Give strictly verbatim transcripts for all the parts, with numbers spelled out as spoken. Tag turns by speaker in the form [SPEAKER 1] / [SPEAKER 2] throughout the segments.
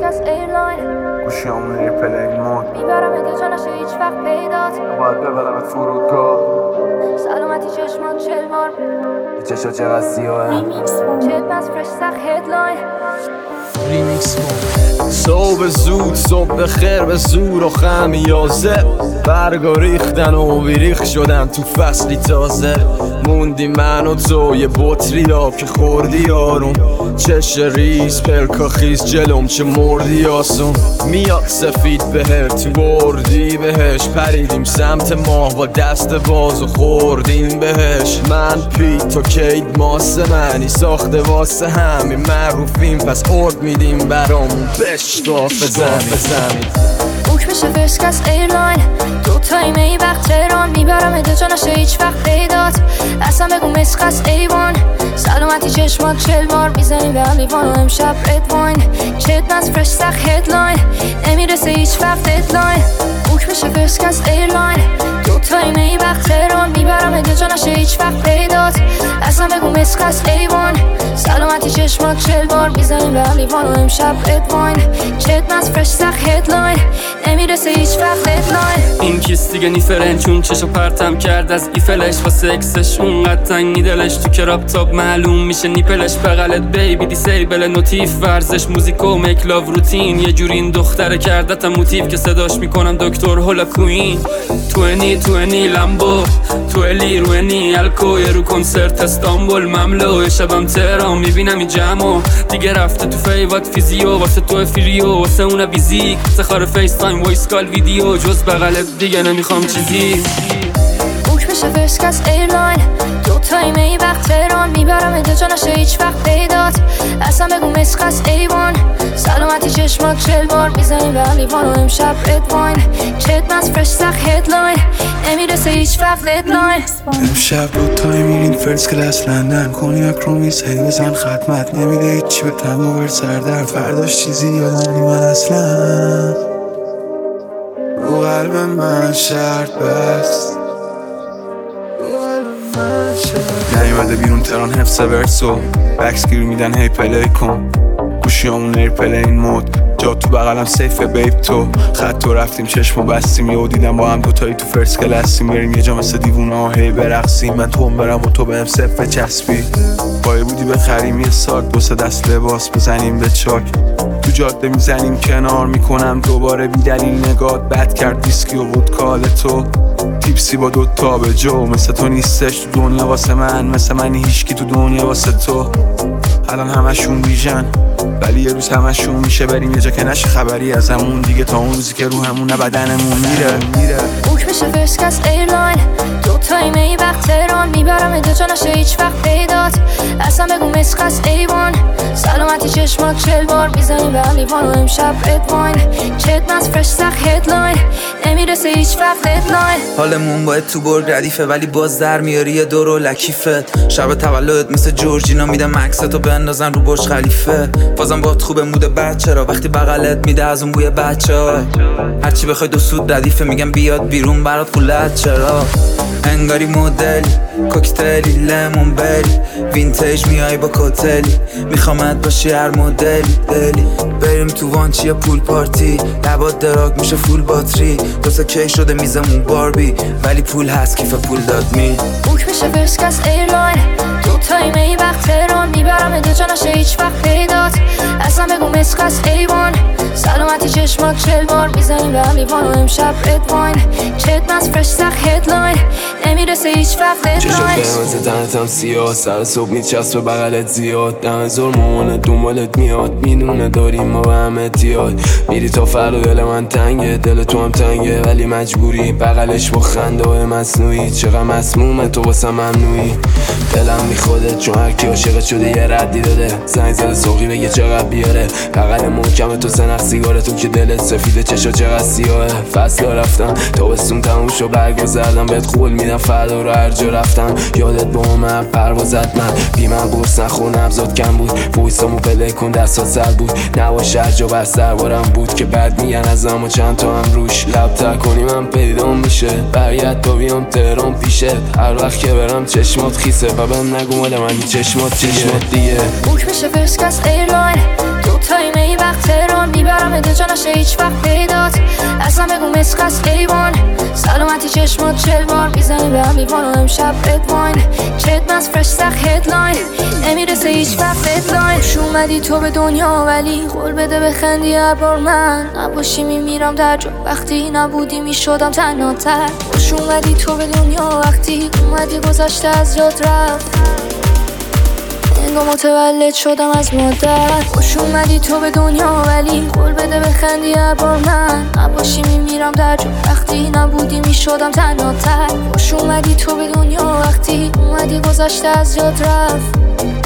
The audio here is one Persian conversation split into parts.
[SPEAKER 1] فرسکس ایرلاین
[SPEAKER 2] گوشیامون ایرپلین مود
[SPEAKER 1] میبرم اده جا نشه هیچ وقت پیدات
[SPEAKER 2] باید ببرمت فرودگاه
[SPEAKER 1] سلامتی چشمان چل بار
[SPEAKER 2] چشا چقدر سیاهه
[SPEAKER 1] چت بس فرش سخت هدلاین
[SPEAKER 3] ریمیکس
[SPEAKER 4] صبح زود صبح خیر به زور و خمیازه برگا ریختن و بیریخ شدن تو فصلی تازه موندی من و تو یه بطری آب که خوردی آروم چش ریز پلکا خیز جلوم چه مردی آسون میاد سفید بهر تو بردی بهش پریدیم سمت ماه با دست باز و خوردیم بهش من پیت تو کید ماسه منی ساخته واسه همین معروفیم پس ارد میدیم برامون بشتاف بزنید
[SPEAKER 1] بوک بشه فرسکس ایرلاین دو تایم ای وقت تهران میبرم اده جا نشه هیچ وقت پیدات اصلا بگو مسخس ایوان سلامتی چشمات چل بار میزنیم به هم لیوان و امشب رد واین چت نز فرش سخت هدلاین نمیرسه هیچ وقت ددلاین بوک بشه فرسکس ایرلاین دو تایم ای وقت تهران میبرم اده جا نشه هیچ وقت پیدات اصلا بگو مسخس ایوان سلامتی چشمات چل بار میزنیم به هم لیوان و امشب رد واین چت نز فرش سخت هدلاین نمیرسه هیچ وقت ددلاین
[SPEAKER 3] این کیس دیگه نیفرن چون چشو پرتم کرد از ایفلش واسه اکسش اونقدر تنگ دلش تو کراب تاب معلوم میشه نیپلش بغلت بیبی دیسیبل نوتیف ورزش موزیک و میک لاو روتین یه جوری این دختره کردتم موتیف که صداش میکنم دکتر هولا کوین توینی توینی لامبو تویلی روینی الکو یه رو کنسرت استانبول مملو شبم تهران میبینم این جمعو دیگه رفته تو فیوات فیزیو واسه تو فریو واسه اون ویزیک سخار فیس تایم وایس کال ویدیو جز بغلت دیگه نمیخوام چیزی
[SPEAKER 1] بوک بشه فرسکس ایرلاین دو تایم ای وقت تهران میبرم اده جا نشه هیچ وقت پیدات اصلا بگو مسخس ایوان سلامتی چشمات چل بار میزنیم به هم لیوان و امشب رد واین چت نز فرش سخت هدلاین نمیرسه هیچ وقت ددلاین
[SPEAKER 2] امشب دو تایم میرین فرست کلاس لندن کنیاک رو میسهی بزن خدمت نمیده هیچی به تم و بر سردر فرداش چیزی یادم نیمد اصلا رو قلب من شرط بست نیومده بیرون تران حفظ ورسو بکسگیر میدن هی پلی کن گوشیامون ایرپلین مود جا تو بغلم سیفه بیب تو خط تو رفتیم چشمو بستیم یهو دیدم با هم دوتایی تو فرست کلاسیم بریم یه جا مثل دیوونه ها هی برقصیم من تو هم برم و تو بهم صفه چسبی پایه بودی بخریم یه ساک دو سه دست لباس بزنیم به چاک تو جاده میزنیم کنار میکنم دوباره بی دلیل نگات بد کرد ویسکی و ودکا تو تیپسی با دوتا به جو مثل تو نیستش تو دنیا واسه من مثل منی هیچکی تو دنیا واسه تو الان همشون بیژن ولی یه روز همشون میشه بریم یه جا که نشه خبری از همون دیگه تا اون روزی که رو همون بدنمون میره میره
[SPEAKER 1] بوک بشه فرسکس ایرلاین دو تایم ای وقت تهران میبرم اده جا نشه هیچ وقت پیدات اصلا بگو مسخس ایوان سلامتی چشمات چل بار میزنیم به هم لیوان و امشب رد واین چت نز فرش سخت هدلاین نمیرسه هیچ وقت ددلاین
[SPEAKER 5] حالمون باید تو برگ ردیفه ولی باز در میاری یه دور و لکیفت شب تولدت مثل جورجینا میدم عکستو بندازن رو برج خلیفه بازم باهات خوبه موده بچه را وقتی بغلت میده از اون بوی بچه ها هرچی بخوای دو سود ردیفه میگم بیاد بیرون برات قولت چرا انگاری مدلی کوکتلی لیمون بری وینتیج میای با کوتلی میخوامت باشی هر مدلی دلی بریم تو وانچی یا پول پارتی لبات دراگ میشه فول باتری دوستا کی شده میزمون باربی ولی پول هست کیف پول داد می
[SPEAKER 1] بوک بشه فرسکس ایرلاین دو تایم ای وقت تهران میبرم اده جا نشه هیچ وقت پیدات اصلا بگو مسخس ایوان سلامتی چشمات چل بار میزنیم به هم لیوان و امشب رد واین چت نز فرش سخت هدلاین نمیرسه هیچ وقت ددلاین
[SPEAKER 4] چشم قرمز تنتم سیاه سر صبح میچسبه بغلت زیاد دم زور مامانت دنبالت میاد میدونه داریم ما به هم اتیاد میری تا فردا دل من تنگه دل تو هم تنگه ولی مجبوری بغلش با خنده های مصنوعی چقدر مسمومه تو واسه ممنوعی دلم میخوده چون هر کی عاشقت شده یه ردی داده زنگ زده سوقی بگه چقدر بیاره بغل محکم تو سنخ سیگارتون که دلت سفیده چشا چقدر سیاهه فصل رفتم تابستون تموم شو برگذردم بهت قول میدم فردا رو هر جا رفتم یادت با من پروازت من بی من قرص نخور نبضات کم بود وایسامو پله کن دستات سر بود نباشه هر جا بس دربارم بود که بعد میگن از اما چند تا هم روش لبتر کنی من پیدام میشه برگرد تا بیام تهران پیشت هر وقت که برم چشمات خیسه و بهم نگو مال منی چشمات چشمات دیگه
[SPEAKER 1] بوک بشه فرسکس ایرلاین دو تایم ای وقت تهران چلوار میبرم دو جا نشه هیچ وقت پیدات اصلا بگو مسخص ایوان سلامتی چشمات چل بار میزنی به هم لیوان و امشب ادواین چت از فرش سخ هدلاین نمیرسه هیچ وقت ددلاین خوش اومدی تو به دنیا ولی قول بده بخندی هر بار من نباشی میمیرم در جا وقتی نبودی میشدم تنها تر خوش اومدی تو به دنیا وقتی اومدی گذشته از یاد رفت انگار متولد شدم از مادر خوش اومدی تو به دنیا ولی قول بده بخندی هر بار من نباشی میمیرم در جا وقتی نبودی میشدم تنها تر خوش اومدی تو به دنیا وقتی اومدی گذشته از یاد رفت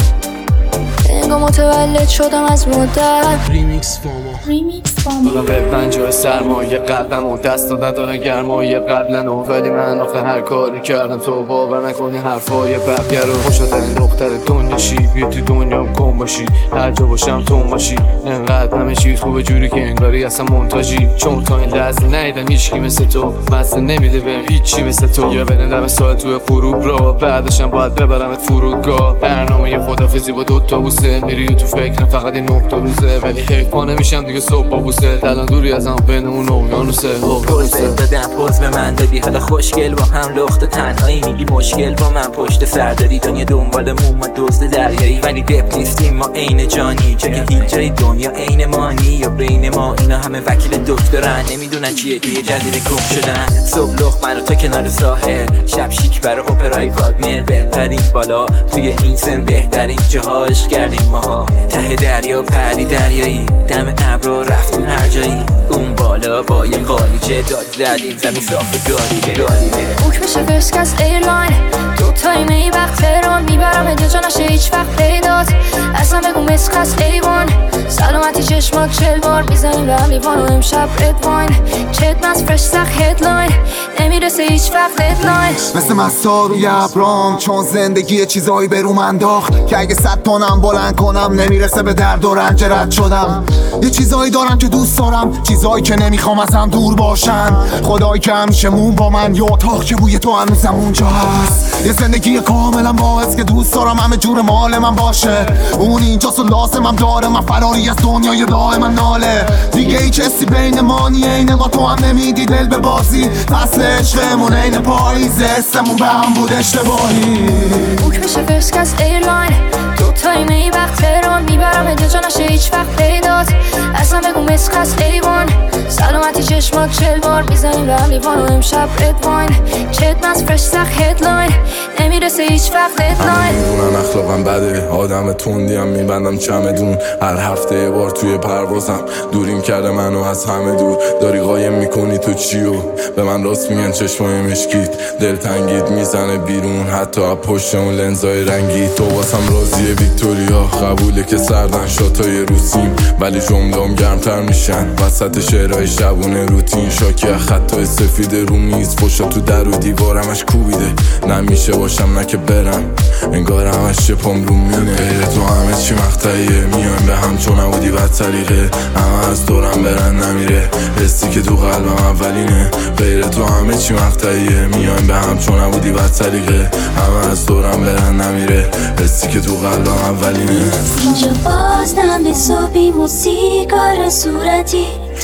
[SPEAKER 1] انگار متولد شدم از مادر
[SPEAKER 6] ریمیکس فاما
[SPEAKER 1] ریمیکس فاما
[SPEAKER 4] به پنجاه سرمایه قلبم و دست نداره گرمایه قبلن و ولی من آخه هر کاری کردم تو باور نکنی حرفای بقیه رو خوشترین دختر دنیا شی بیا تو دنیا کن باشی هر جا باشم تو باشی انقدر همه چیز خوبه جوری که انگاری اصلا منتاجی چون تا این لحظه ندیدم هیچکی مثل تو مزه نمیده بهم هیچی مثل تو یا بنندم ساعت توی غروب را بعدشم باید ببرمت فرودگاه برنامه خدافزی با دوتا بوسه میری تو فکر فقط این نه تا روزه ولی حیف پا نمیشم دیگه صبح با بوسه الان دوری از هم بینمون اقیانوسه
[SPEAKER 7] پوزه دادم پوز به من دادی حالا خوشگل با هم لخت تنهایی میگی مشکل با من پشت سر داری دنیا دنبالمون ما دزد دریایی ولی دپ نیستیم ما عین جانی چه که هیچ جای دنیا عین مانی یا بین ما اینا همه وکیل دکترن نمیدونن چیه توی جزیره گم شدن صبح لخت من و تو کنار ساحل شب شیک برای اپرای واگنر بهترین بالا توی این سن بهترین جاهاش کردیم ما ته دریا پری دریایی دم ابرو رفتیم هر جایی اون بالا با یه قالیچه داد زدیم زمین صاف گاریبه گاریبه
[SPEAKER 1] بوک بشه فرست کلاس ایرلاین دو تایم ای وقت تهران میبرم دو جا نشه هیچ وقت پیدات اصلا بگو مسخص ایوان سلامتی چشمات چل بار میزنیم به هم لیوان و امشب ادواین چت از فرش سخ هدلاین نمیرسه هیچ وقت ددلاین
[SPEAKER 8] مثل مستا روی ابرام چون زندگی چیزایی به روم انداخت که اگه صد تونم بلند کنم نمیرسه به درد و رنج رد شدم یه چیزایی دارم که دوست دارم چیزایی که نمیخوام از هم دور باشن خدایی که همیشه مون با من یه اتاق که بوی تو هنوزم اونجا هست یه زندگی کاملا باعث که دوست دارم همه جور مال من باشه اون اینجاست و لازمم داره من فراری از دنیای دائما ناله دیگه هیچ حسی بین ما نیه اینه ما تو هم نمیدی دل به بازی فصل عشقمون این پاییزه حسمون به هم بود اشتباهی
[SPEAKER 1] بوک بشه فرست کلاس ایرلاین دو تایم ای وقت تهران میبرم دو جا نشه هیچ وقت پیدات اصلا بگو مسخص ایوان سلامتی چشمات چل بار میزنیم به هم لیوان و امشب ادواین چت از فرش سخ هدلاین نمیرسه هیچ وقت ددلاین
[SPEAKER 9] میدونن اخلاقم بده آدم تندیم میبندم چمدون هر هفته یه بار توی پروازم دوریم کرده منو از همه دور داری قایم میکنی تو چیو به من راست میگن چشمای مشکیت دلتنگیت میزنه بیرون حتی از پشت اون لنزای رنگی تو واسم راضیه ویکتوریا قبوله که سردن شاتای روسیم ولی جمله‌ام گرمتر میشن وسط شعرهای شبونه روتین شاکی از خطای سفید رو میز فشا تو در و دیوارمش کوبیده نمیشه باشم نه که برم انگار همش شپم رو مینه غیر تو همه چی مقطعیه میایم به هم چون نبودی بد سلیقه همه از دورم برن نمیره حسی که تو قلبم اولینه غیر تو همه چی مقطعیه میایم به هم چون نبودی بد سلیقه همه از دورم برن نمیره حسی که تو قلبم اولینه
[SPEAKER 10] اینجا باز نم صبحی موسیقار صورتی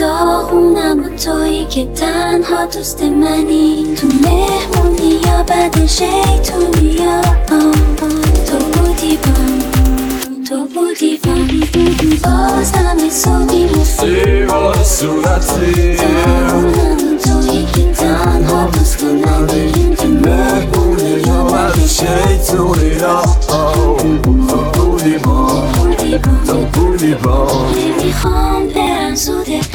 [SPEAKER 10] داغونم و تویی که تنها دوست منی تو مهمونی یا بد شیطونی یا تو بودی بام تو بودی بام باز نم صبحی
[SPEAKER 4] موسیقار صورتی
[SPEAKER 10] داغونم و تویی که تنها دوست منی تو مهمونی یا بد
[SPEAKER 4] شیطونی یا تو بودی بام تو بودی بام
[SPEAKER 10] نمیخوام برم زوده